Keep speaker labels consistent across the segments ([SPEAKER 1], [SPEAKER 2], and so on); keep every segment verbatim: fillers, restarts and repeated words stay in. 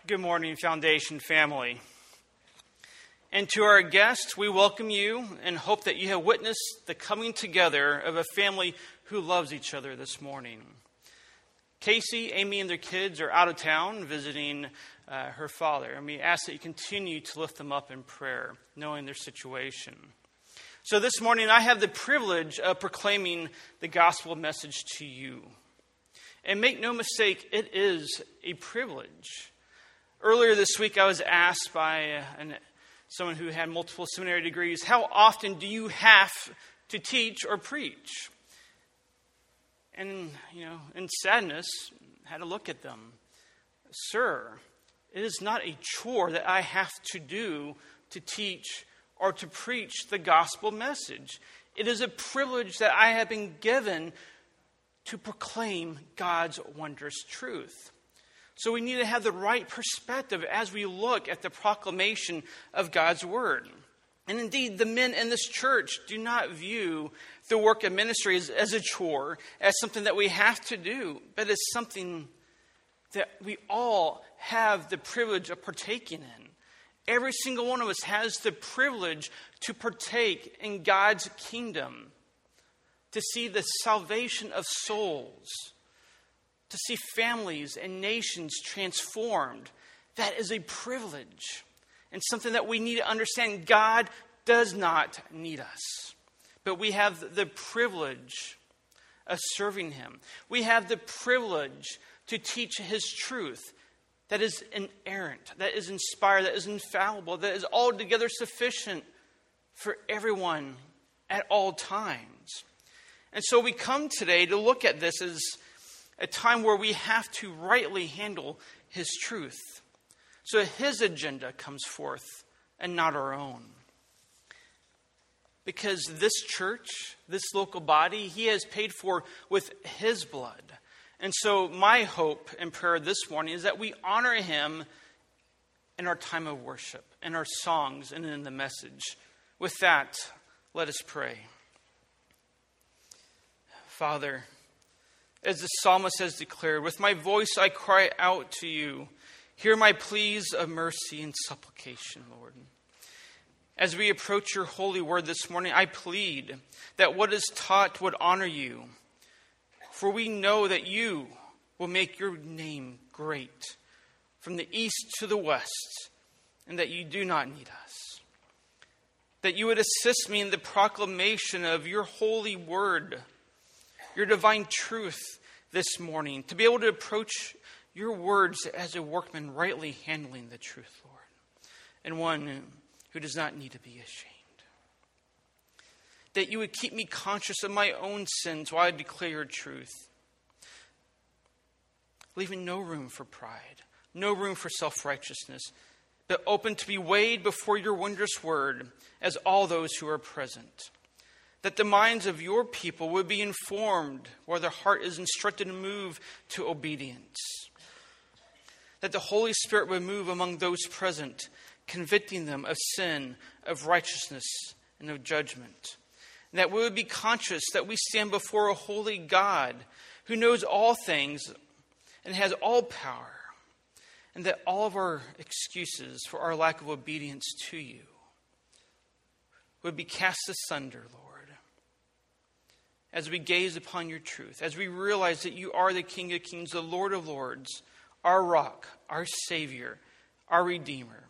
[SPEAKER 1] Good morning, Foundation family. And to our guests, we welcome you and hope that you have witnessed the coming together of a family who loves each other this morning. Casey, Amy, and their kids are out of town visiting uh, her father, and we ask that you continue to lift them up in prayer, knowing their situation. So this morning, I have the privilege of proclaiming the gospel message to you. And make no mistake, it is a privilege. Earlier this week, I was asked by uh, an, someone who had multiple seminary degrees, how often do you have to teach or preach? And, you know, in sadness, I had to look at them. Sir, it is not a chore that I have to do to teach or to preach the gospel message. It is a privilege that I have been given to proclaim God's wondrous truth. So we need to have the right perspective as we look at the proclamation of God's word. And indeed, the men in this church do not view the work of ministry as, as a chore, as something that we have to do, but as something that we all have the privilege of partaking in. Every single one of us has the privilege to partake in God's kingdom, to see the salvation of souls, to see families and nations transformed. That is a privilege and something that we need to understand. God does not need us, but we have the privilege of serving him. We have the privilege to teach his truth that is inerrant, that is inspired, that is infallible, that is altogether sufficient for everyone at all times. And so we come today to look at this as a time where we have to rightly handle his truth, so his agenda comes forth and not our own. Because this church, this local body, he has paid for with his blood. And so my hope and prayer this morning is that we honor him in our time of worship, in our songs, and in the message. With that, let us pray. Father, as the psalmist has declared, with my voice I cry out to you. Hear my pleas of mercy and supplication, Lord. As we approach your holy word this morning, I plead that what is taught would honor you. For we know that you will make your name great from the east to the west, and that you do not need us. That you would assist me in the proclamation of your holy word, your divine truth this morning, to be able to approach your words as a workman rightly handling the truth, Lord, and one who does not need to be ashamed. That you would keep me conscious of my own sins while I declare your truth, leaving no room for pride, no room for self-righteousness, but open to be weighed before your wondrous word as all those who are present. That the minds of your people would be informed where their heart is instructed to move to obedience. That the Holy Spirit would move among those present, convicting them of sin, of righteousness, and of judgment. And that we would be conscious that we stand before a holy God who knows all things and has all power. And that all of our excuses for our lack of obedience to you would be cast asunder, Lord. As we gaze upon your truth, as we realize that you are the King of Kings, the Lord of Lords, our rock, our Savior, our Redeemer,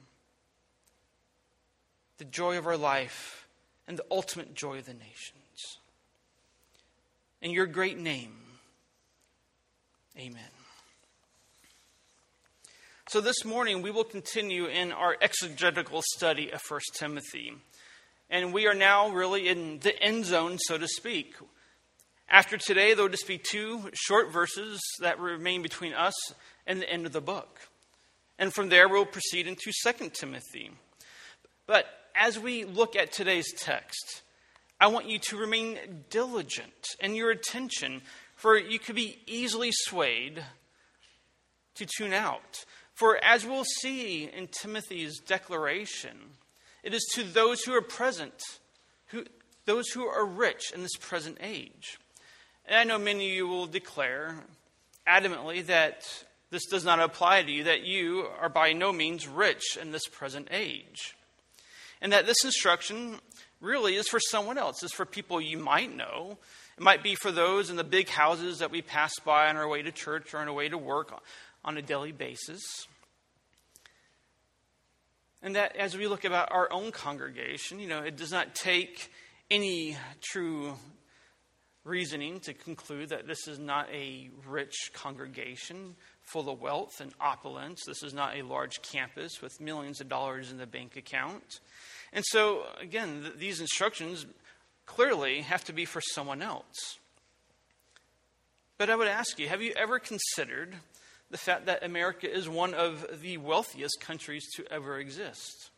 [SPEAKER 1] the joy of our life, and the ultimate joy of the nations. In your great name, amen. So this morning we will continue in our exegetical study of First Timothy. And we are now really in the end zone, so to speak. After today, there will just be two short verses that remain between us and the end of the book. And from there, we'll proceed into Second Timothy. But as we look at today's text, I want you to remain diligent in your attention, for you could be easily swayed to tune out. For as we'll see in Timothy's declaration, it is to those who are present, who those who are rich in this present age. And I know many of you will declare adamantly that This does not apply to you, that you are by no means rich in this present age. And that this instruction really is for someone else. It's for people you might know. It might be for those in the big houses that we pass by on our way to church or on our way to work on a daily basis. And that as we look about our own congregation, you know, it does not take any true reasoning to conclude that this is not a rich congregation full of wealth and opulence. This is not a large campus with millions of dollars in the bank account. And so, again, th- these instructions clearly have to be for someone else. But I would ask you, have you ever considered the fact that America is one of the wealthiest countries to ever exist?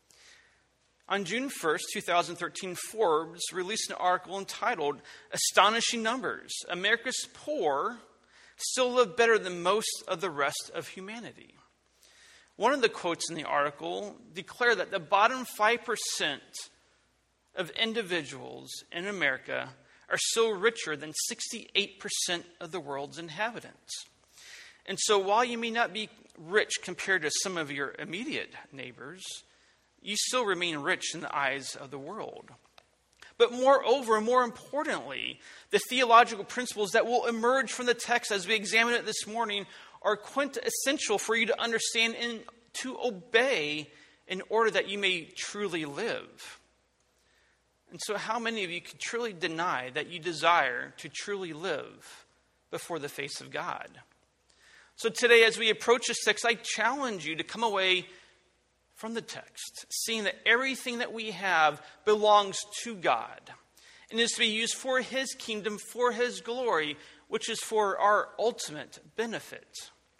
[SPEAKER 1] On June first, twenty thirteen, Forbes released an article entitled, "Astonishing Numbers. America's Poor Still Live Better Than Most of the Rest of Humanity." One of the quotes in the article declared that the bottom five percent of individuals in America are still richer than sixty-eight percent of the world's inhabitants. And so while you may not be rich compared to some of your immediate neighbors, you still remain rich in the eyes of the world. But moreover, and more importantly, the theological principles that will emerge from the text as we examine it this morning are quintessential for you to understand and to obey in order that you may truly live. And so how many of you could truly deny that you desire to truly live before the face of God? So today, as we approach this text, I challenge you to come away from the text, seeing that everything that we have belongs to God and is to be used for His kingdom, for His glory, which is for our ultimate benefit.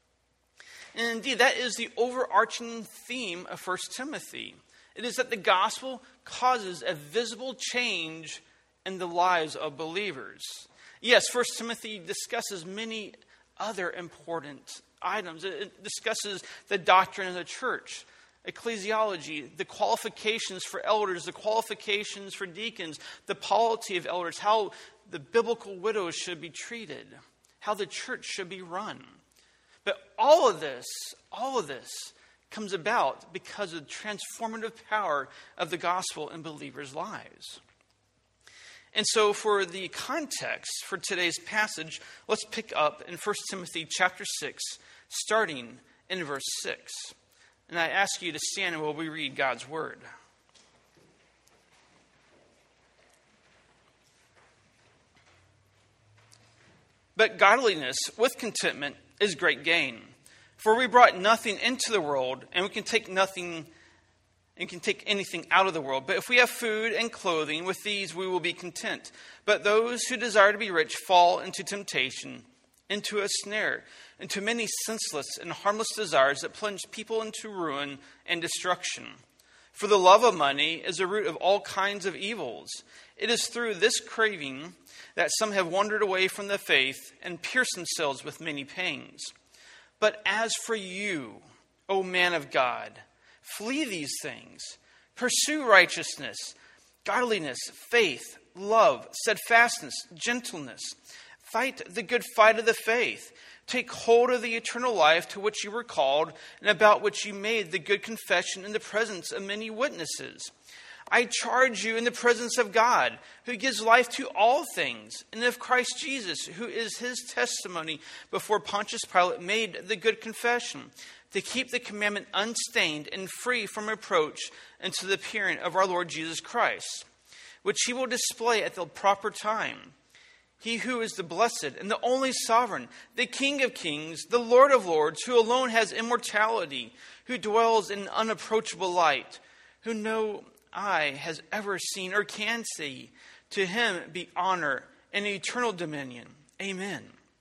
[SPEAKER 1] And indeed, that is the overarching theme of First Timothy. It is that the gospel causes a visible change in the lives of believers. Yes, First Timothy discusses many other important items. It discusses the doctrine of the church, ecclesiology, the qualifications for elders, the qualifications for deacons, the polity of elders, how the biblical widows should be treated, how the church should be run. But all of this, all of this comes about because of the transformative power of the gospel in believers' lives. And so for the context for today's passage, let's pick up in First Timothy chapter six, starting in verse six. And I ask you to stand while we read God's word. But godliness with contentment is great gain. For we brought nothing into the world, and we can take nothing and can take anything out of the world. But if we have food and clothing, with these we will be content. But those who desire to be rich fall into temptation, into a snare, into many senseless and harmless desires that plunge people into ruin and destruction. For the love of money is the root of all kinds of evils. It is through this craving that some have wandered away from the faith and pierced themselves with many pangs. But as for you, O man of God, flee these things. Pursue righteousness, godliness, faith, love, steadfastness, gentleness. Fight the good fight of the faith. Take hold of the eternal life to which you were called and about which you made the good confession in the presence of many witnesses. I charge you in the presence of God, who gives life to all things, and of Christ Jesus, who is His testimony before Pontius Pilate made the good confession, to keep the commandment unstained and free from reproach unto the appearing of our Lord Jesus Christ, which He will display at the proper time. He who is the blessed and the only sovereign, the King of kings, the Lord of lords, who alone has immortality, who dwells in unapproachable light, who no eye has ever seen or can see, to Him be honor and eternal dominion. Amen.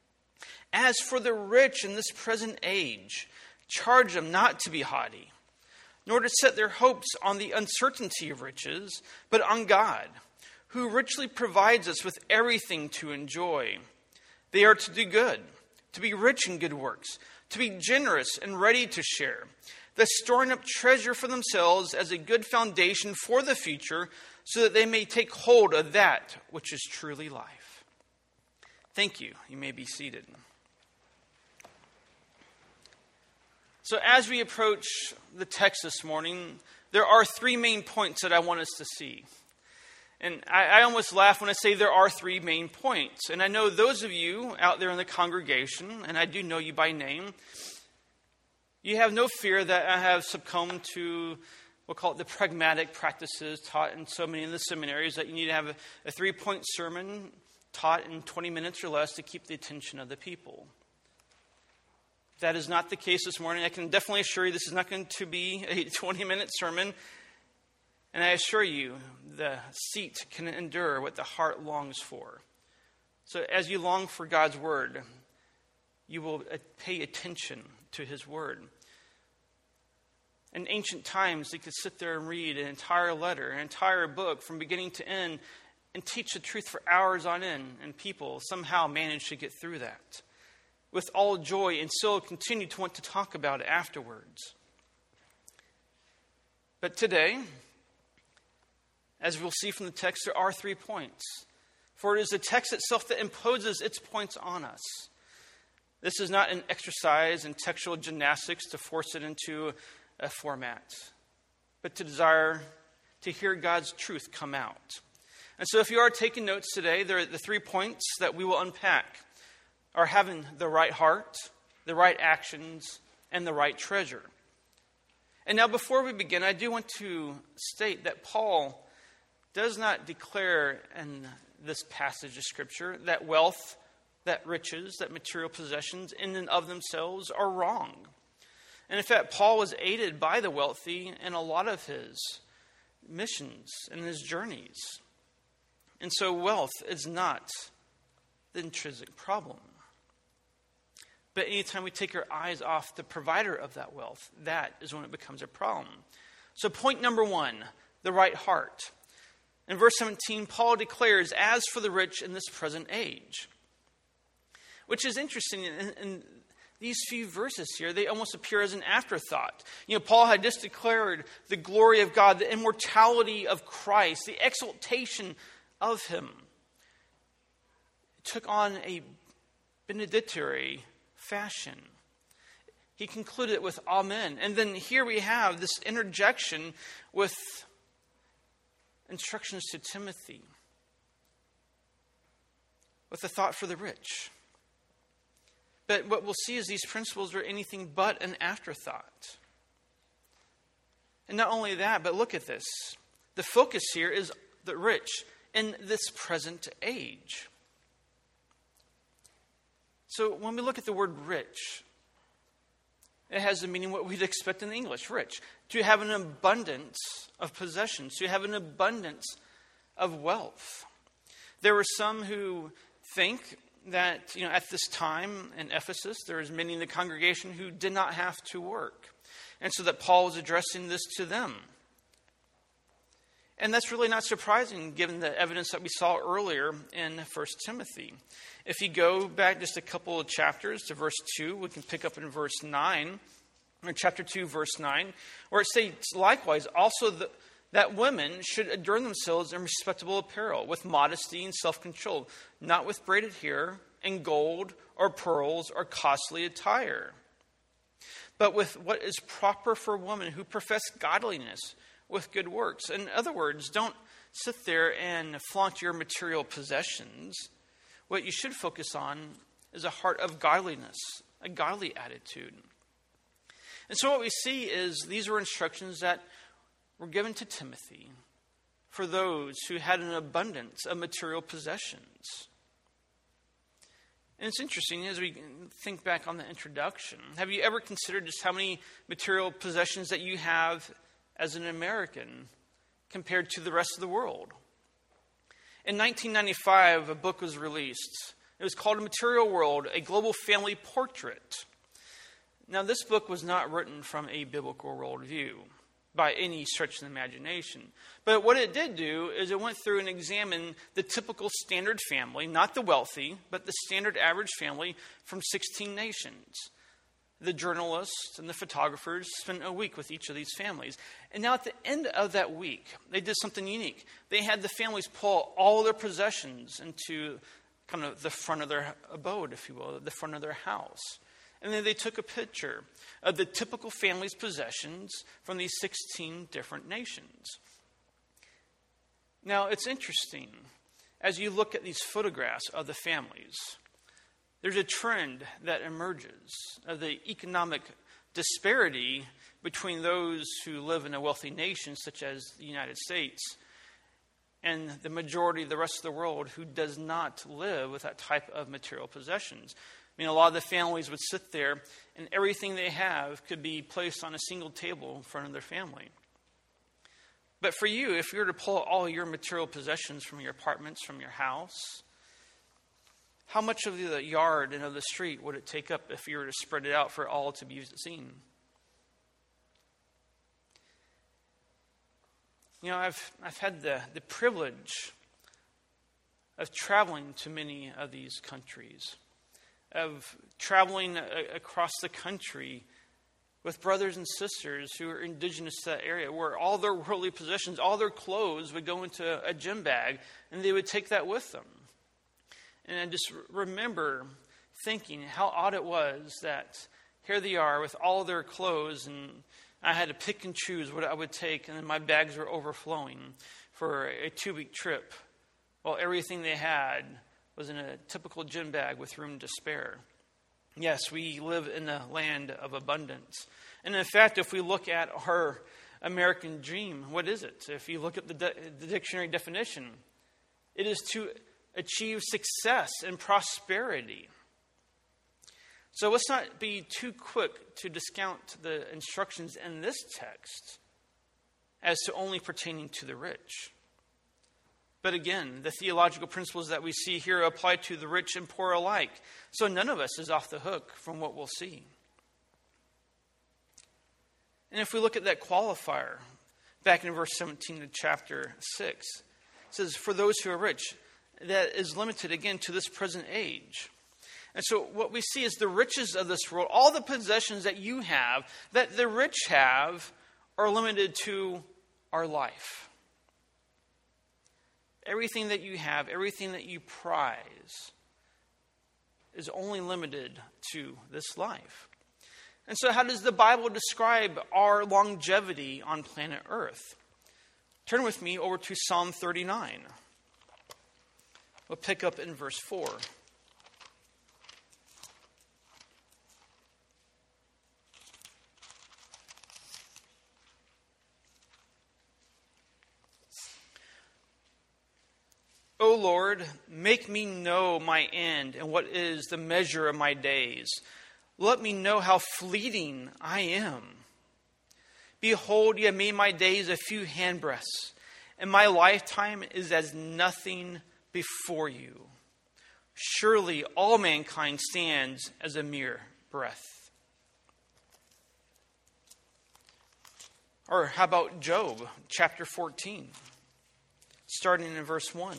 [SPEAKER 1] As for the rich in this present age, charge them not to be haughty, nor to set their hopes on the uncertainty of riches, but on God, who richly provides us with everything to enjoy. They are to do good, to be rich in good works, to be generous and ready to share, thus storing up treasure for themselves as a good foundation for the future, so that they may take hold of that which is truly life. Thank you. You may be seated. So as we approach the text this morning, there are three main points that I want us to see. And I, I almost laugh when I say there are three main points. And I know those of you out there in the congregation, and I do know you by name, you have no fear that I have succumbed to, we'll call it the pragmatic practices taught in so many of the seminaries, that you need to have a, a three-point sermon taught in twenty minutes or less to keep the attention of the people. That is not the case this morning. I can definitely assure you this is not going to be a twenty-minute sermon. And I assure you, the seat can endure what the heart longs for. So as you long for God's word, you will pay attention to his word. In ancient times, they could sit there and read an entire letter, an entire book from beginning to end, and teach the truth for hours on end. And people somehow managed to get through that with all joy, and still continue to want to talk about it afterwards. But today, as we'll see from the text, there are three points. For it is the text itself that imposes its points on us. This is not an exercise in textual gymnastics to force it into a format, but to desire to hear God's truth come out. And so if you are taking notes today, there are the three points that we will unpack. Are having the right heart, the right actions, and the right treasure. And now before we begin, I do want to state that Paul does not declare in this passage of Scripture that wealth, that riches, that material possessions in and of themselves are wrong. And in fact, Paul was aided by the wealthy in a lot of his missions and his journeys. And so wealth is not the intrinsic problem. But anytime we take our eyes off the provider of that wealth, that is when it becomes a problem. So point number one, the right heart. In verse seventeen, Paul declares, as for the rich in this present age. Which is interesting. In, in these few verses here, they almost appear as an afterthought. You know, Paul had just declared the glory of God, the immortality of Christ, the exaltation of him. It took on a benedictory fashion. He concluded it with amen. And then here we have this interjection with instructions to Timothy, with a thought for the rich. But what we'll see is these principles are anything but an afterthought. And not only that, but look at this. The focus here is the rich in this present age. So when we look at the word rich, it has the meaning what we'd expect in English, rich. To have an abundance of possessions, to have an abundance of wealth. There were some who think that, you know, at this time in Ephesus, there was many in the congregation who did not have to work. And so that Paul was addressing this to them. And that's really not surprising given the evidence that we saw earlier in First Timothy. If you go back just a couple of chapters to verse two, we can pick up in verse nine, or chapter two, verse nine, where it states, likewise, also the, that women should adorn themselves in respectable apparel, with modesty and self-control, not with braided hair and gold or pearls or costly attire, but with what is proper for women who profess godliness with good works. In other words, don't sit there and flaunt your material possessions. What you should focus on is a heart of godliness, a godly attitude. And so what we see is these were instructions that were given to Timothy for those who had an abundance of material possessions. And it's interesting as we think back on the introduction. Have you ever considered just how many material possessions that you have as an American compared to the rest of the world? In nineteen ninety-five, a book was released. It was called A Material World, A Global Family Portrait. Now, this book was not written from a biblical worldview by any stretch of the imagination. But what it did do is it went through and examined the typical standard family, not the wealthy, but the standard average family from sixteen nations. The journalists and the photographers spent a week with each of these families. And now at the end of that week, they did something unique. They had the families pull all of their possessions into kind of the front of their abode, if you will, the front of their house. And then they took a picture of the typical family's possessions from these sixteen different nations. Now, it's interesting, as you look at these photographs of the families, there's a trend that emerges of the economic disparity between those who live in a wealthy nation, such as the United States, and the majority of the rest of the world who does not live with that type of material possessions. I mean, a lot of the families would sit there, and everything they have could be placed on a single table in front of their family. But for you, if you were to pull all your material possessions from your apartments, from your house, how much of the yard and of the street would it take up if you were to spread it out for all to be seen? You know, I've I've had the, the privilege of traveling to many of these countries, of traveling a, across the country with brothers and sisters who are indigenous to that area, where all their worldly possessions, all their clothes would go into a gym bag, and they would take that with them. And I just remember thinking how odd it was that here they are with all their clothes, and I had to pick and choose what I would take, and then my bags were overflowing for a two-week trip, while everything they had was in a typical gym bag with room to spare. Yes, we live in a land of abundance. And in fact, if we look at our American dream, what is it? If you look at the, de- the dictionary definition, it is to achieve success and prosperity. So let's not be too quick to discount the instructions in this text as to only pertaining to the rich. But again, the theological principles that we see here apply to the rich and poor alike. So none of us is off the hook from what we'll see. And if we look at that qualifier, back in verse seventeen of chapter six, it says, for those who are rich, that is limited again to this present age. And so what we see is the riches of this world, all the possessions that you have, that the rich have, are limited to our life. Everything that you have, everything that you prize is only limited to this life. And so how does the Bible describe our longevity on planet Earth? Turn with me over to Psalm thirty-nine. We'll pick up in verse four. O Lord, make me know my end and what is the measure of my days. Let me know how fleeting I am. Behold, you have made my days a few handbreadths, and my lifetime is as nothing before you. Surely all mankind stands as a mere breath. Or how about Job, chapter fourteen, starting in verse one.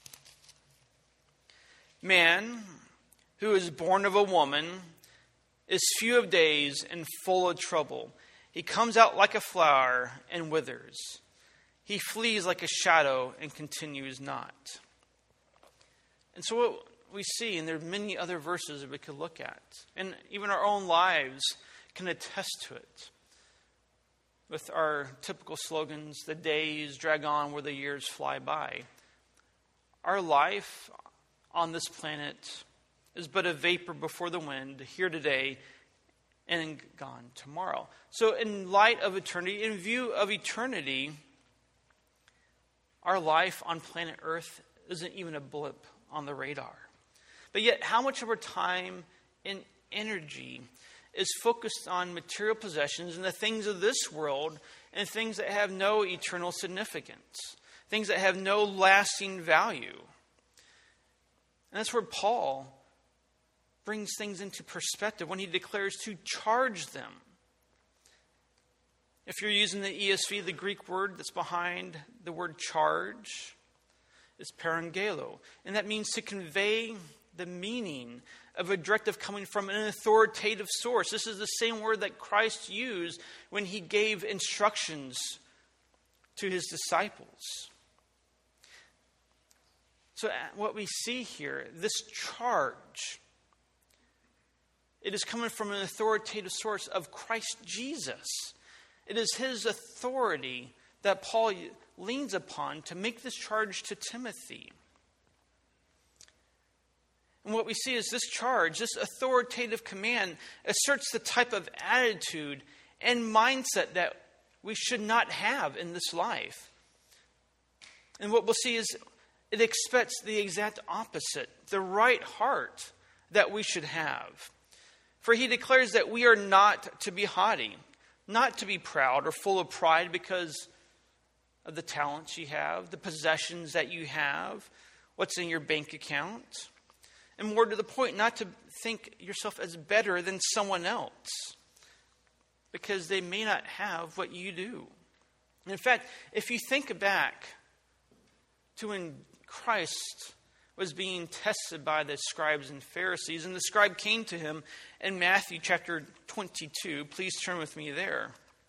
[SPEAKER 1] Man who is born of a woman is few of days and full of trouble. He comes out like a flower and withers. He flees like a shadow and continues not. And so what we see, and there are many other verses that we could look at, and even our own lives can attest to it. With our typical slogans, the days drag on where the years fly by. Our life on this planet is but a vapor before the wind, here today and gone tomorrow. So in light of eternity, in view of eternity, our life on planet Earth isn't even a blip on the radar. But yet, how much of our time and energy is focused on material possessions and the things of this world and things that have no eternal significance, things that have no lasting value. And that's where Paul brings things into perspective when he declares to charge them. If you're using the E S V, the Greek word that's behind the word charge is parangelo. And that means to convey the meaning of a directive coming from an authoritative source. This is the same word that Christ used when he gave instructions to his disciples. So what we see here, this charge, It is coming from an authoritative source of Christ Jesus. It is his authority that Paul leans upon to make this charge to Timothy. And what we see is this charge, this authoritative command, asserts the type of attitude and mindset that we should not have in this life. And what we'll see is it expects the exact opposite, the right heart that we should have. For he declares that we are not to be haughty, not to be proud or full of pride because of the talents you have, the possessions that you have, what's in your bank account. And more to the point, not to think yourself as better than someone else because they may not have what you do. In fact, if you think back to when Christ was being tested by the scribes and Pharisees, and the scribe came to him in Matthew chapter twenty-two. Please turn with me there.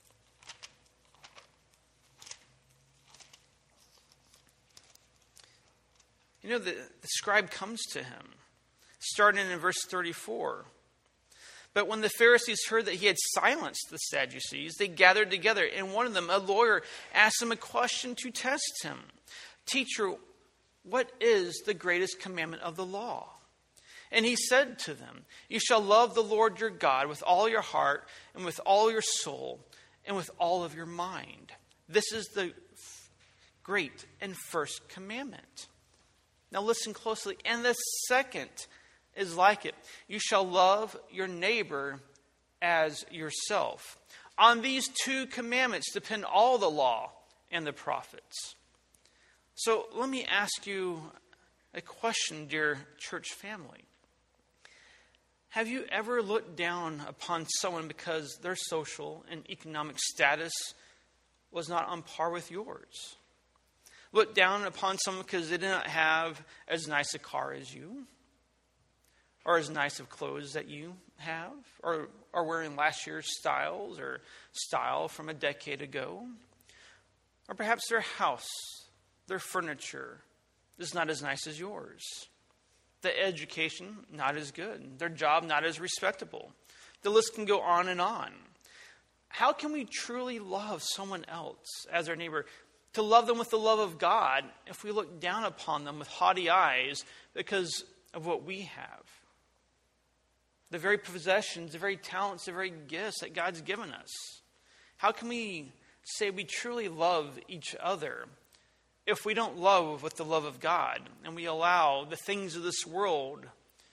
[SPEAKER 1] You know, the, the scribe comes to him, starting in verse thirty-four. But when the Pharisees heard that he had silenced the Sadducees, they gathered together, and one of them, a lawyer, asked him a question to test him. Teacher, what is the greatest commandment of the law? And he said to them, you shall love the Lord your God with all your heart and with all your soul and with all of your mind. This is the great and first commandment. Now listen closely. And the second is like it. You shall love your neighbor as yourself. On these two commandments depend all the law and the prophets. So let me ask you a question, dear church family. Have you ever looked down upon someone because their social and economic status was not on par with yours? Looked down upon someone because they did not have as nice a car as you, or as nice of clothes that you have, or are wearing last year's styles or style from a decade ago, or perhaps their house, their furniture is not as nice as yours. The education, not as good. Their job, not as respectable. The list can go on and on. How can we truly love someone else as our neighbor? To love them with the love of God if we look down upon them with haughty eyes because of what we have. The very possessions, the very talents, the very gifts that God's given us. How can we say we truly love each other if we don't love with the love of God and we allow the things of this world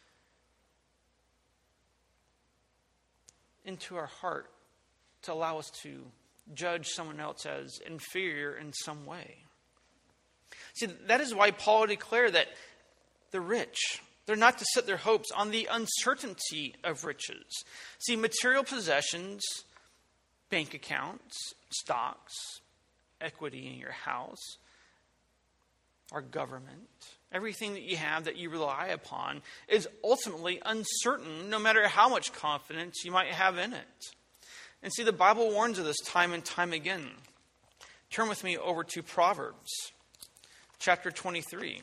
[SPEAKER 1] into our heart to allow us to judge someone else as inferior in some way? See, that is why Paul declared that the rich, they're not to set their hopes on the uncertainty of riches. See, material possessions, bank accounts, stocks, equity in your house, our government, everything that you have that you rely upon is ultimately uncertain no matter how much confidence you might have in it. And see, the Bible warns of this time and time again. Turn with me over to Proverbs chapter twenty-three.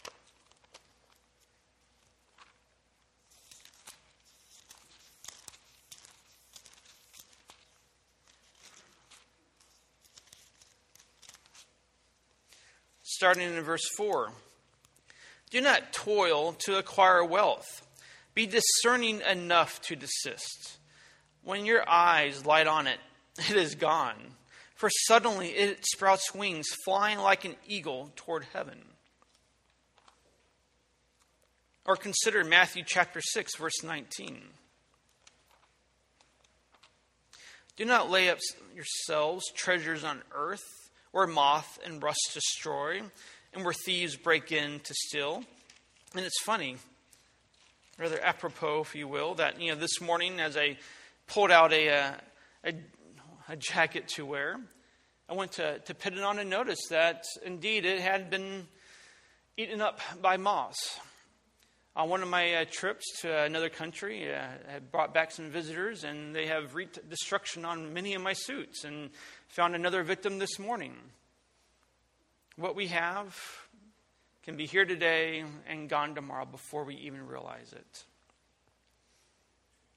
[SPEAKER 1] Starting in verse four. Do not toil to acquire wealth. Be discerning enough to desist. When your eyes light on it, it is gone. For suddenly it sprouts wings, flying like an eagle toward heaven. Or consider Matthew chapter six, verse nineteen. Do not lay up yourselves treasures on earth, where moth and rust destroy, and where thieves break in to steal. And it's funny, rather apropos, if you will, that you know this morning as I pulled out a a, a jacket to wear, I went to, to put it on and noticed that indeed it had been eaten up by moths. On one of my uh, trips to another country, uh, I had brought back some visitors, and they have wreaked destruction on many of my suits, and found another victim this morning. What we have can be here today and gone tomorrow before we even realize it.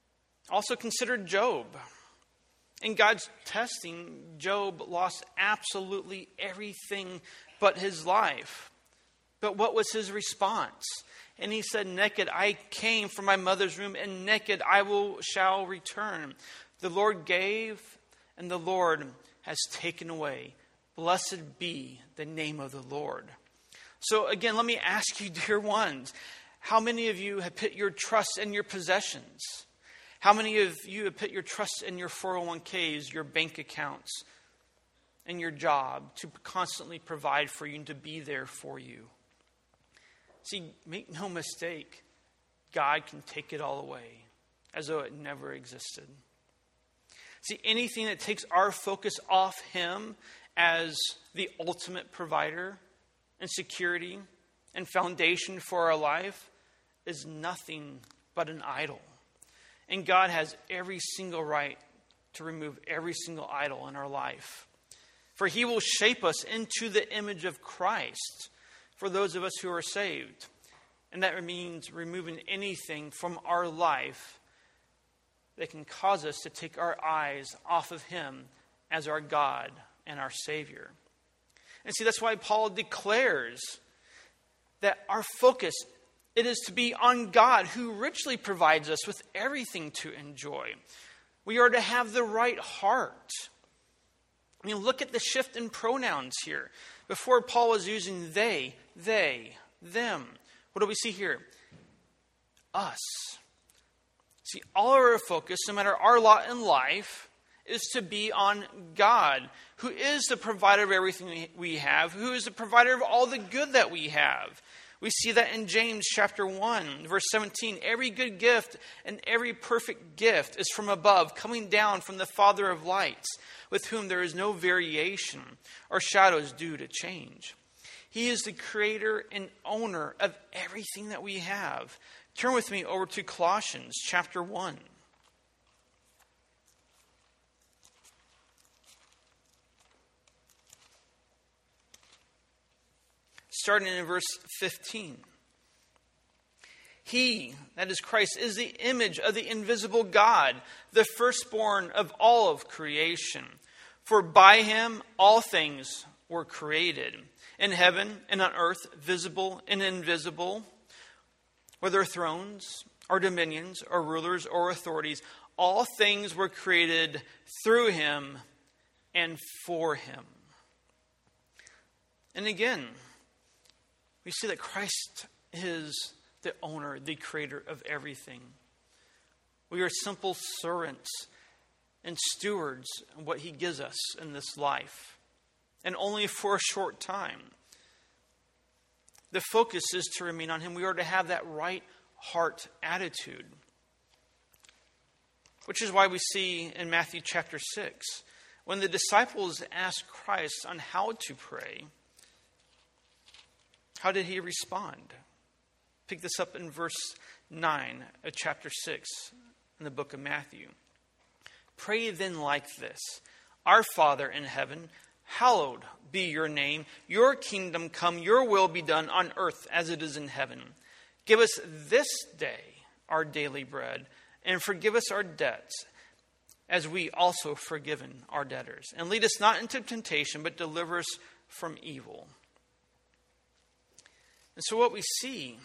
[SPEAKER 1] Also consider Job. In God's testing, Job lost absolutely everything but his life. But what was his response? And he said, naked I came from my mother's womb, and naked I will shall return. The Lord gave, and the Lord has taken away. Blessed be the name of the Lord. So again, let me ask you, dear ones, how many of you have put your trust in your possessions? How many of you have put your trust in your four oh one k's, your bank accounts, and your job to constantly provide for you and to be there for you? See, make no mistake, God can take it all away as though it never existed. See, anything that takes our focus off Him as the ultimate provider and security and foundation for our life is nothing but an idol. And God has every single right to remove every single idol in our life. For He will shape us into the image of Christ for those of us who are saved. And that means removing anything from our life that can cause us to take our eyes off of Him as our God and our Savior. And see, that's why Paul declares that our focus, it is to be on God, who richly provides us with everything to enjoy. We are to have the right heart. I mean, look at the shift in pronouns here. Before, Paul was using they, they, them. What do we see here? Us. See, all of our focus, no matter our lot in life, is to be on God, who is the provider of everything we have, who is the provider of all the good that we have. We see that in James chapter one, verse seventeen. Every good gift and every perfect gift is from above, coming down from the Father of lights, with whom there is no variation or shadows due to change. He is the creator and owner of everything that we have. Turn with me over to Colossians chapter one. Starting in verse fifteen. He, that is Christ, is the image of the invisible God, the firstborn of all of creation. For by Him all things were created, in heaven and on earth, visible and invisible, whether thrones or dominions or rulers or authorities. All things were created through Him and for Him. And again, we see that Christ is the owner, the creator of everything. We are simple servants and stewards of what He gives us in this life, and only for a short time. The focus is to remain on Him. We are to have that right heart attitude, which is why we see in Matthew chapter six, when the disciples asked Christ on how to pray, how did He respond? Pick this up in verse nine of chapter six in the book of Matthew. Pray then like this: Our Father in heaven, hallowed be your name. Your kingdom come, your will be done on earth as it is in heaven. Give us this day our daily bread, and forgive us our debts, as we also forgiven our debtors. And lead us not into temptation, but deliver us from evil. And so what we see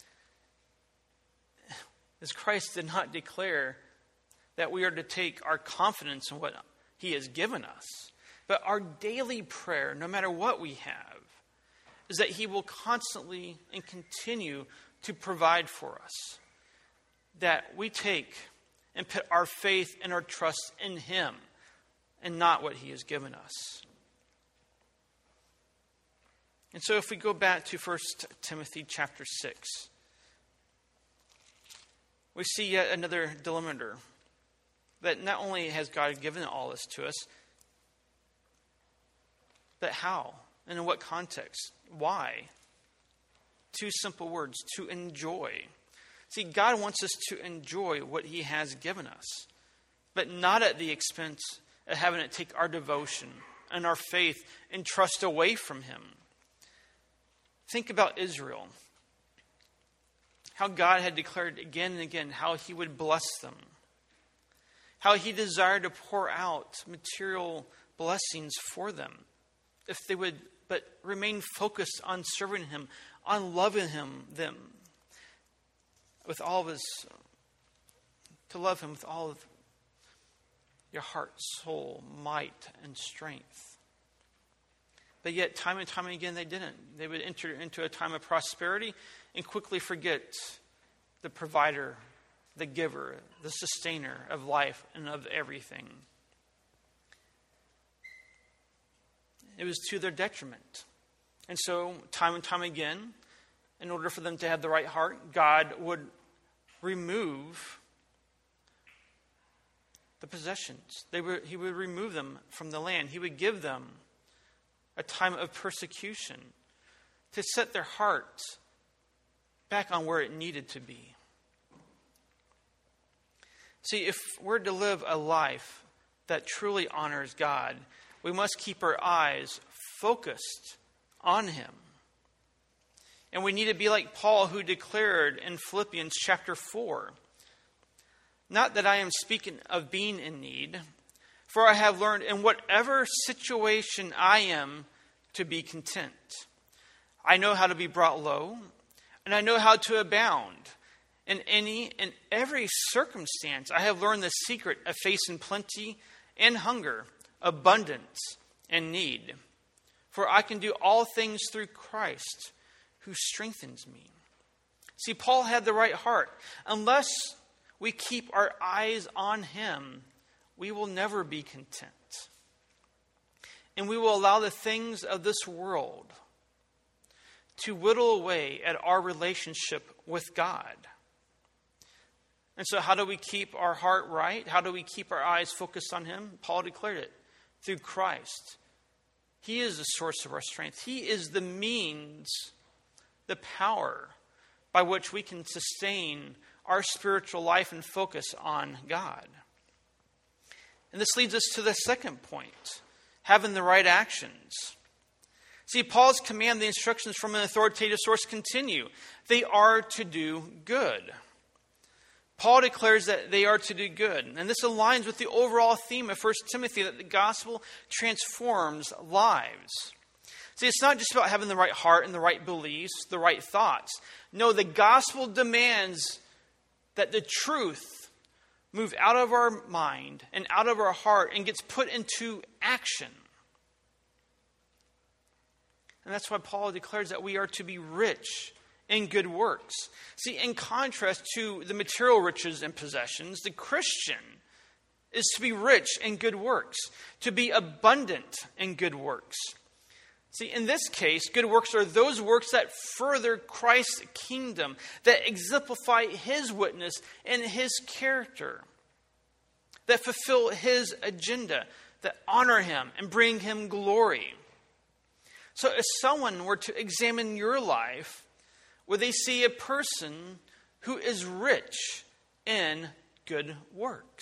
[SPEAKER 1] is Christ did not declare that we are to take our confidence in what He has given us. But our daily prayer, no matter what we have, is that He will constantly and continue to provide for us. That we take and put our faith and our trust in Him and not what He has given us. And so if we go back to First Timothy chapter six, we see yet another delimiter. That not only has God given all this to us, but how? And in what context? Why? Two simple words: to enjoy. See, God wants us to enjoy what He has given us, but not at the expense of having it take our devotion and our faith and trust away from Him. Think about Israel. How God had declared again and again how He would bless them. how he desired to pour out material blessings for them if they would but remain focused on serving him, on loving him, them with all of his, to love him with all of your heart, soul, might, and strength. But yet, time and time again, they didn't. They would enter into a time of prosperity and quickly forget the provider, the giver, the sustainer of life and of everything. It was to their detriment. And so, time and time again, in order for them to have the right heart, God would remove the possessions. They were, he would remove them from the land. He would give them a time of persecution to set their hearts back on where it needed to be. See, if we're to live a life that truly honors God, we must keep our eyes focused on him. And we need to be like Paul, who declared in Philippians chapter four, "Not that I am speaking of being in need, for I have learned in whatever situation I am to be content. I know how to be brought low, and I know how to abound. In any and every circumstance, I have learned the secret of facing plenty and hunger, abundance and need. For I can do all things through Christ, who strengthens me." See, Paul had the right heart. Unless we keep our eyes on him, we will never be content. And we will allow the things of this world to whittle away at our relationship with God. And so how do we keep our heart right? How do we keep our eyes focused on him? Paul declared it, through Christ. He is the source of our strength. He is the means, the power by which we can sustain our spiritual life and focus on God. And this leads us to the second point, having the right actions. See, Paul's command, the instructions from an authoritative source continue. They are to do good. Paul declares that they are to do good. And this aligns with the overall theme of First Timothy, that the gospel transforms lives. See, it's not just about having the right heart and the right beliefs, the right thoughts. No, the gospel demands that the truth move out of our mind and out of our heart and gets put into action. And that's why Paul declares that we are to be rich in good works. See, in contrast to the material riches and possessions, the Christian is to be rich in good works, to be abundant in good works. See, in this case, good works are those works that further Christ's kingdom, that exemplify his witness and his character, that fulfill his agenda, that honor him and bring him glory. So if someone were to examine your life, would they see a person who is rich in good works?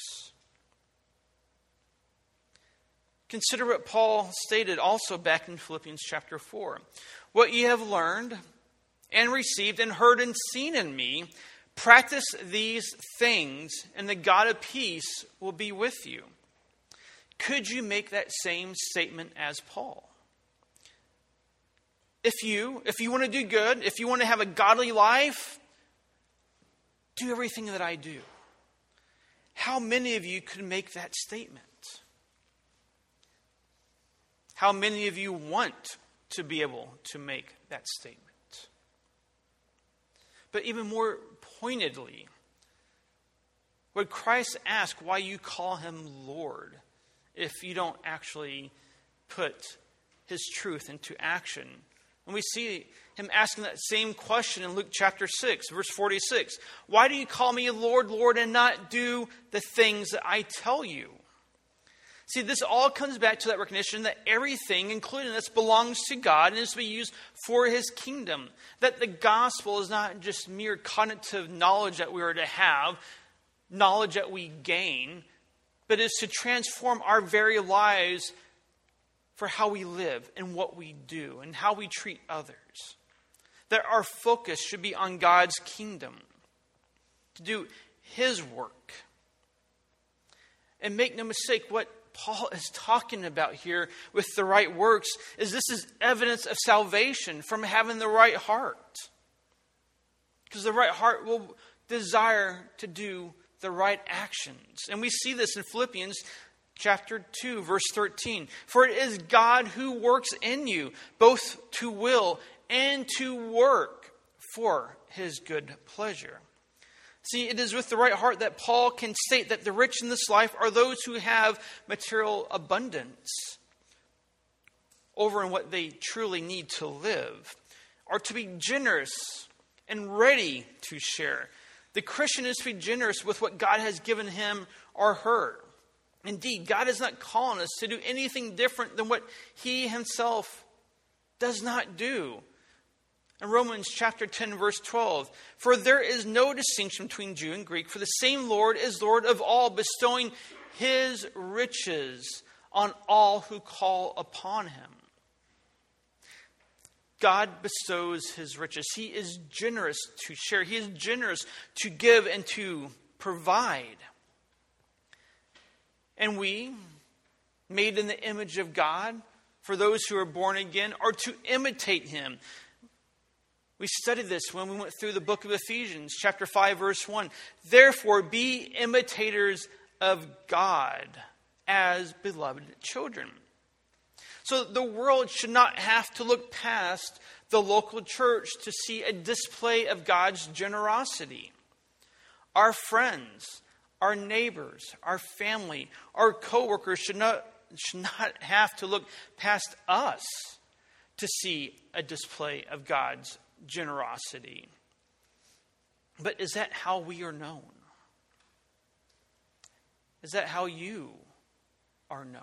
[SPEAKER 1] Consider what Paul stated also back in Philippians chapter four. "What ye have learned and received and heard and seen in me, practice these things, and the God of peace will be with you." Could you make that same statement as Paul? If you, if you want to do good, if you want to have a godly life, do everything that I do. How many of you could make that statement? How many of you want to be able to make that statement? But even more pointedly, would Christ ask why you call him Lord if you don't actually put his truth into action? And we see him asking that same question in Luke chapter six, verse forty-six. "Why do you call me Lord, Lord, and not do the things that I tell you?" See, this all comes back to that recognition that everything, including this, belongs to God and is to be used for his kingdom. That the gospel is not just mere cognitive knowledge that we are to have, knowledge that we gain, but is to transform our very lives for how we live and what we do and how we treat others. That our focus should be on God's kingdom, to do his work. And make no mistake, what Paul is talking about here with the right works is this is evidence of salvation from having the right heart. Because the right heart will desire to do the right actions. And we see this in Philippians chapter two, verse thirteen. For it is God who works in you, both to will and to work for his good pleasure. See, it is with the right heart that Paul can state that the rich in this life are those who have material abundance over in what they truly need to live, are to be generous and ready to share. The Christian is to be generous with what God has given him or her. Indeed, God is not calling us to do anything different than what he himself does not do. In Romans chapter ten, verse twelve, for there is no distinction between Jew and Greek, for the same Lord is Lord of all, bestowing his riches on all who call upon him. God bestows his riches. He is generous to share. He is generous to give and to provide. And we, made in the image of God, for those who are born again, are to imitate him. We studied this when we went through the book of Ephesians, chapter five, verse one. Therefore, be imitators of God as beloved children. So the world should not have to look past the local church to see a display of God's generosity. Our friends, our neighbors, our family, our coworkers should not, should not have to look past us to see a display of God's generosity. But is that how we are known? Is that how you are known?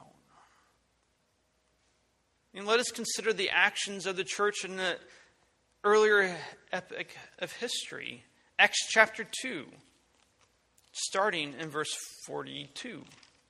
[SPEAKER 1] And let us consider the actions of the church in the earlier epoch of history. Acts chapter two, starting in verse forty-two.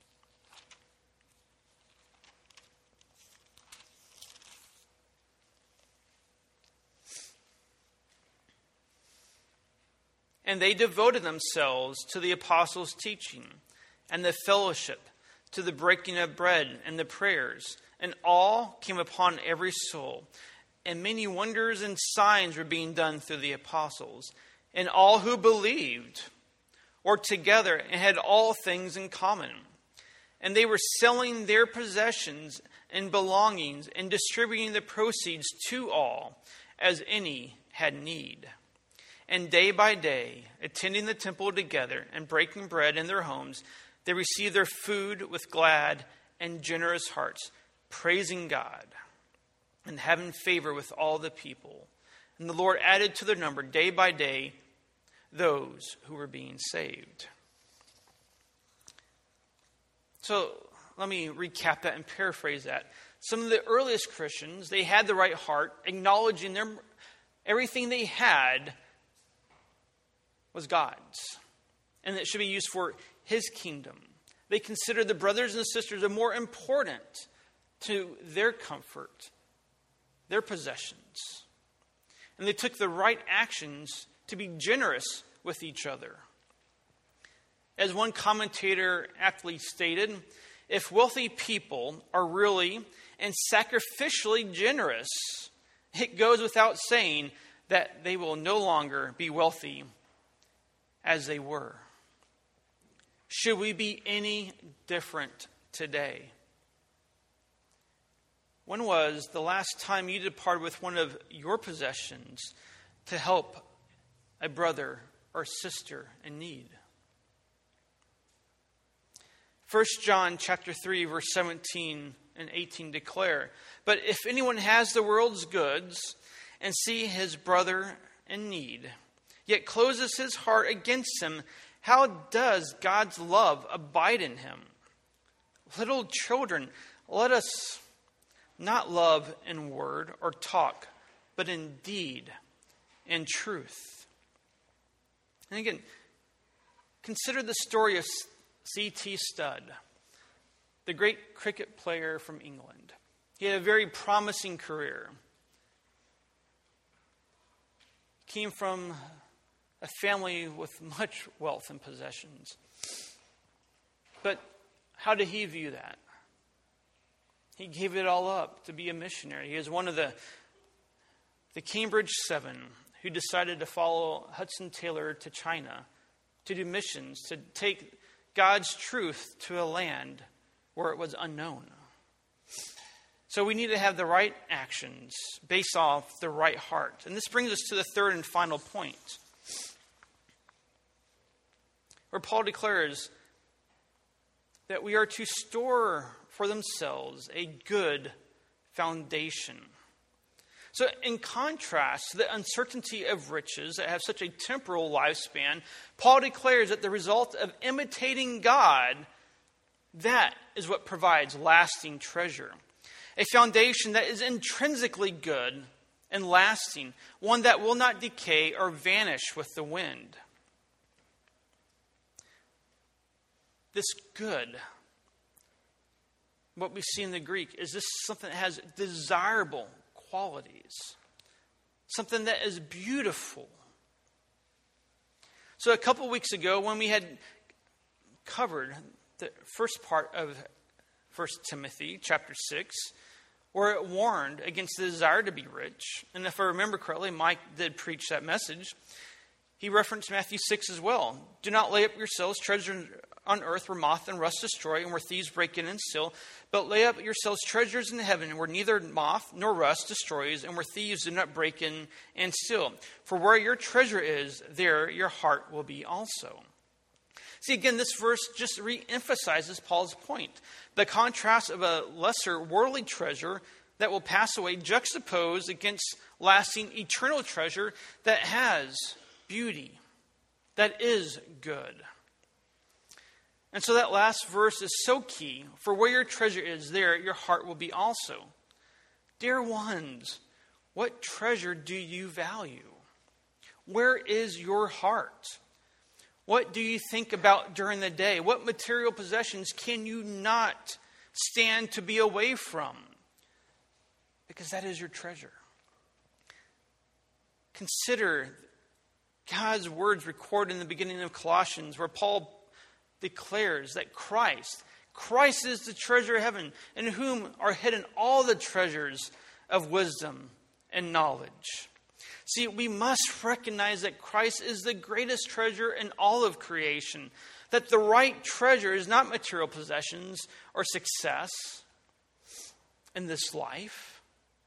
[SPEAKER 1] And they devoted themselves to the apostles' teaching and the fellowship, to the breaking of bread and the prayers. And awe came upon every soul. And many wonders and signs were being done through the apostles. And all who believed were together and had all things in common. And they were selling their possessions and belongings and distributing the proceeds to all as any had need. And day by day, attending the temple together and breaking bread in their homes, they received their food with glad and generous hearts, praising God and having favor with all the people. And the Lord added to their number day by day those who were being saved. So let me recap that and paraphrase that. Some of the earliest Christians, they had the right heart, acknowledging their everything they had was God's, and it should be used for his kingdom. They considered the brothers and sisters are more important to their comfort, their possessions. And they took the right actions to be generous with each other. As one commentator aptly stated, if wealthy people are really and sacrificially generous, it goes without saying that they will no longer be wealthy as they were. Should we be any different today? When was the last time you departed with one of your possessions to help a brother or sister in need? First John chapter three, verse seventeen and eighteen declare, but if anyone has the world's goods and see his brother in need, yet closes his heart against him, how does God's love abide in him? Little children, let us not love in word or talk, but in deed and truth. And again, consider the story of C T Studd, the great cricket player from England. He had a very promising career. Came from a family with much wealth and possessions. But how did he view that? He gave it all up to be a missionary. He was one of the, the Cambridge Seven who decided to follow Hudson Taylor to China to do missions, to take God's truth to a land where it was unknown. So we need to have the right actions based off the right heart. And this brings us to the third and final point, where Paul declares that we are to store for themselves a good foundation. So in contrast to the uncertainty of riches that have such a temporal lifespan, Paul declares that the result of imitating God, that is what provides lasting treasure. A foundation that is intrinsically good and lasting, one that will not decay or vanish with the wind. This good, what we see in the Greek, is this something that has desirable qualities, something that is beautiful. So a couple weeks ago, when we had covered the first part of First Timothy chapter six, where it warned against the desire to be rich, and if I remember correctly, Mike did preach that message. He referenced Matthew six as well. Do not lay up yourselves treasures on earth where moth and rust destroy and where thieves break in and steal, but lay up yourselves treasures in heaven where neither moth nor rust destroys and where thieves do not break in and steal. For where your treasure is, there your heart will be also. See, again, this verse just re-emphasizes Paul's point. The contrast of a lesser worldly treasure that will pass away juxtaposed against lasting eternal treasure that has beauty, that is good. And so that last verse is so key. For where your treasure is, there your heart will be also. Dear ones, what treasure do you value? Where is your heart? What do you think about during the day? What material possessions can you not stand to be away from? Because that is your treasure. Consider God's words recorded in the beginning of Colossians, where Paul declares that Christ, Christ is the treasure of heaven, in whom are hidden all the treasures of wisdom and knowledge. See, we must recognize that Christ is the greatest treasure in all of creation, that the right treasure is not material possessions or success in this life.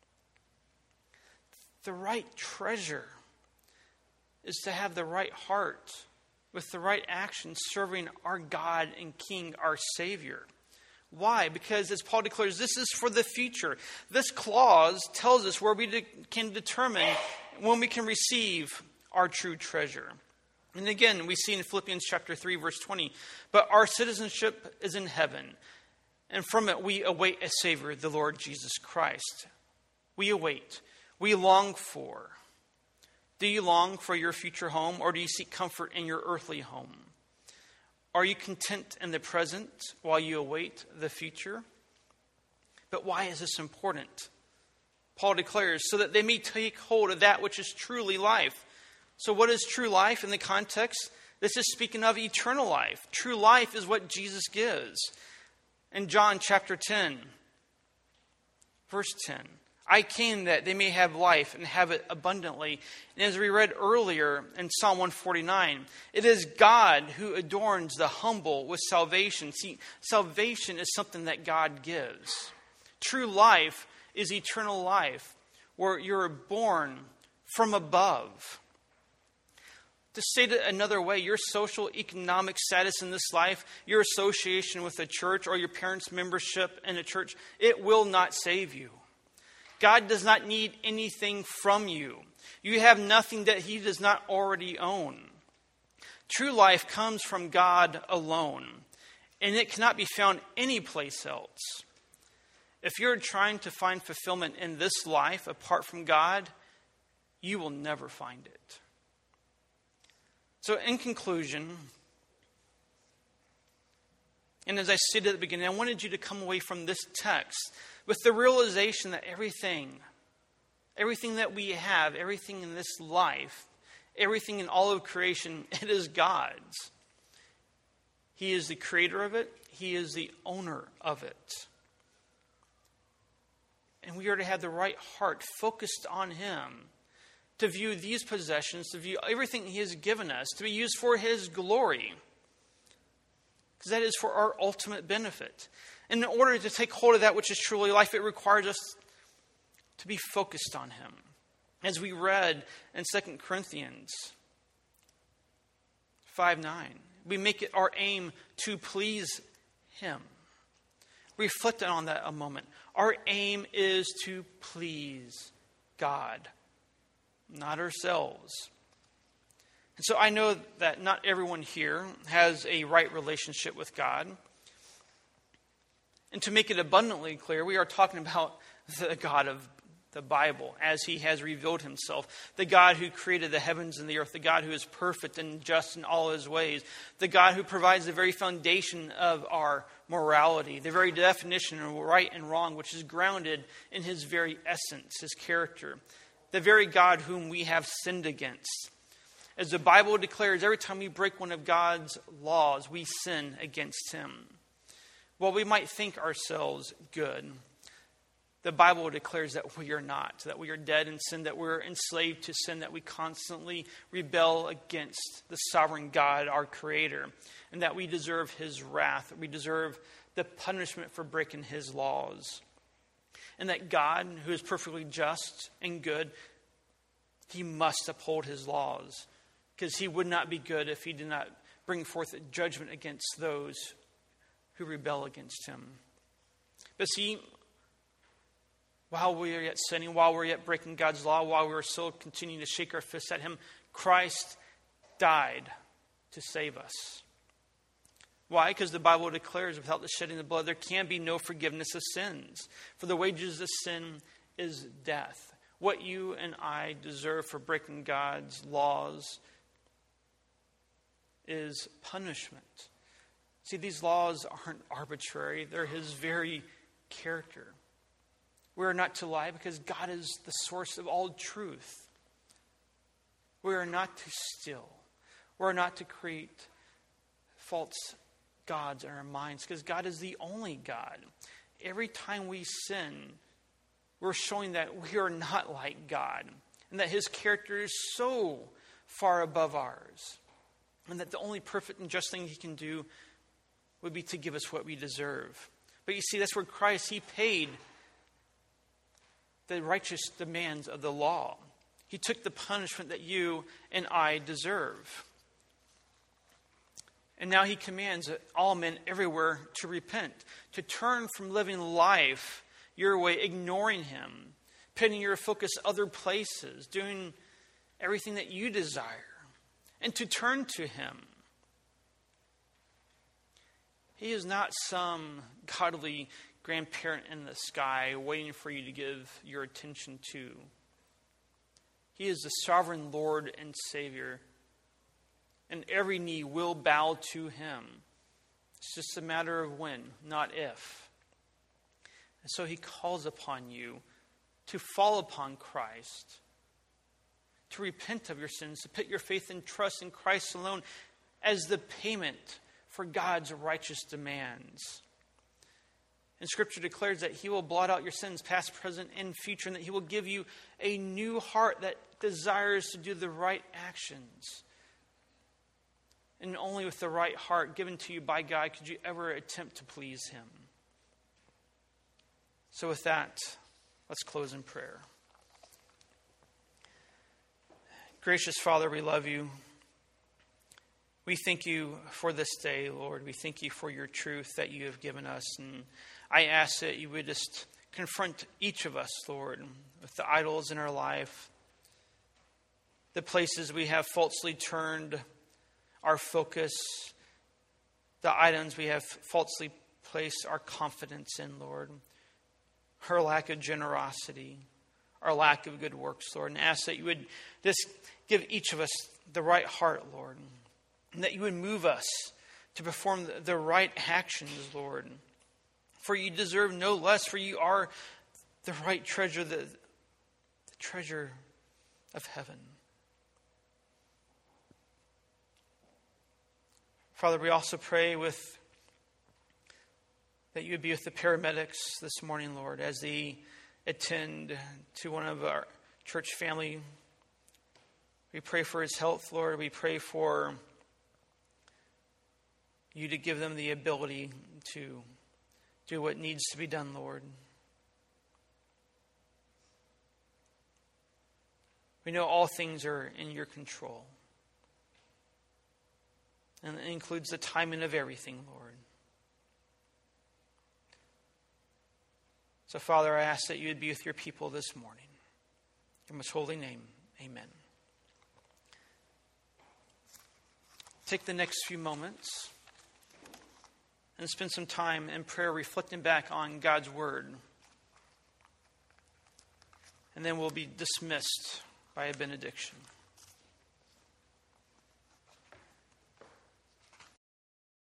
[SPEAKER 1] The right treasure is to have the right heart with the right action serving our God and King, our Savior. Why? Because as Paul declares, this is for the future. This clause tells us where we de- can determine when we can receive our true treasure. And again, we see in Philippians chapter three, verse twenty, but our citizenship is in heaven, and from it we await a Savior, the Lord Jesus Christ. We await. We long for. Do you long for your future home, or do you seek comfort in your earthly home? Are you content in the present while you await the future? But why is this important? Paul declares, so that they may take hold of that which is truly life. So what is true life in the context? This is speaking of eternal life. True life is what Jesus gives. In John chapter ten, verse ten, I came that they may have life and have it abundantly. And as we read earlier in Psalm one forty-nine, it is God who adorns the humble with salvation. See, salvation is something that God gives. True life is eternal life, where you're born from above. To state it another way, your social economic status in this life, your association with a church or your parents' membership in a church, it will not save you. God does not need anything from you. You have nothing that He does not already own. True life comes from God alone, and it cannot be found anyplace else. If you're trying to find fulfillment in this life apart from God, you will never find it. So in conclusion, and as I stated at the beginning, I wanted you to come away from this text with the realization that everything, everything that we have, everything in this life, everything in all of creation, it is God's. He is the creator of it. He is the owner of it. And we are to have the right heart focused on him, to view these possessions, to view everything he has given us, to be used for his glory. Because that is for our ultimate benefit. And in order to take hold of that which is truly life, it requires us to be focused on him. As we read in Second Corinthians five nine, we make it our aim to please him. Reflect on that a moment. Our aim is to please God, not ourselves. And so I know that not everyone here has a right relationship with God. And to make it abundantly clear, we are talking about the God of the Bible as he has revealed himself. The God who created the heavens and the earth. The God who is perfect and just in all his ways. The God who provides the very foundation of our morality. The very definition of right and wrong, which is grounded in his very essence, his character. The very God whom we have sinned against. As the Bible declares, every time we break one of God's laws, we sin against him. While we might think ourselves good, the Bible declares that we are not, that we are dead in sin, that we're enslaved to sin, that we constantly rebel against the sovereign God, our Creator, and that we deserve his wrath, that we deserve the punishment for breaking his laws. And that God, who is perfectly just and good, he must uphold his laws, because he would not be good if he did not bring forth a judgment against those who rebel against him. But see, while we are yet sinning, while we're yet breaking God's law, while we're still continuing to shake our fists at him, Christ died to save us. Why? Because the Bible declares without the shedding of blood, there can be no forgiveness of sins. For the wages of sin is death. What you and I deserve for breaking God's laws is punishment. See, these laws aren't arbitrary. They're his very character. We are not to lie because God is the source of all truth. We are not to steal. We are not to create false gods in our minds because God is the only God. Every time we sin, we're showing that we are not like God and that his character is so far above ours and that the only perfect and just thing he can do would be to give us what we deserve. But you see, that's where Christ, he paid the righteous demands of the law. He took the punishment that you and I deserve. And now he commands all men everywhere to repent, to turn from living life your way, ignoring him, putting your focus other places, doing everything that you desire, and to turn to him. He is not some godly grandparent in the sky waiting for you to give your attention to. He is the sovereign Lord and Savior, and every knee will bow to him. It's just a matter of when, not if. And so he calls upon you to fall upon Christ, to repent of your sins, to put your faith and trust in Christ alone as the payment for God's righteous demands. And Scripture declares that he will blot out your sins, past, present, and future, and that he will give you a new heart that desires to do the right actions. And only with the right heart given to you by God could you ever attempt to please him. So with that, let's close in prayer. Gracious Father, we love you. We thank you for this day, Lord. We thank you for your truth that you have given us. And I ask that you would just confront each of us, Lord, with the idols in our life, the places we have falsely turned our focus, the items we have falsely placed our confidence in, Lord, our lack of generosity, our lack of good works, Lord, and ask that you would just give each of us the right heart, Lord, and that you would move us to perform the, the right actions, Lord. For you deserve no less, for you are the right treasure, the, the treasure of heaven. Father, we also pray with that you would be with the paramedics this morning, Lord, as they attend to one of our church family. We pray for his health, Lord. We pray for you to give them the ability to do what needs to be done, Lord. We know all things are in your control. And it includes the timing of everything, Lord. So, Father, I ask that you would be with your people this morning. In your most holy name, amen. Take the next few moments and spend some time in prayer reflecting back on God's word. And then we'll be dismissed by a benediction.